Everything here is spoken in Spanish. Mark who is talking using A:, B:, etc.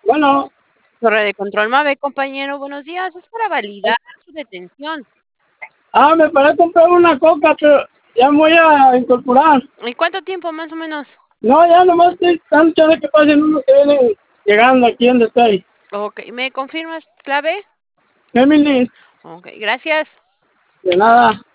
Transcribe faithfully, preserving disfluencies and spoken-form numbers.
A: Bueno,
B: Torre de control MAVE, compañero, buenos días. Es para validar su detención.
A: ah, me parece comprar una coca, pero ya me voy a incorporar.
B: ¿Y cuánto tiempo más o menos?
A: No, ya nomás estoy tan chévere que pasen unos que vienen llegando aquí donde estoy.
B: Ok, ¿me confirmas clave?
A: Emily,
B: Ok, gracias.
A: de nada.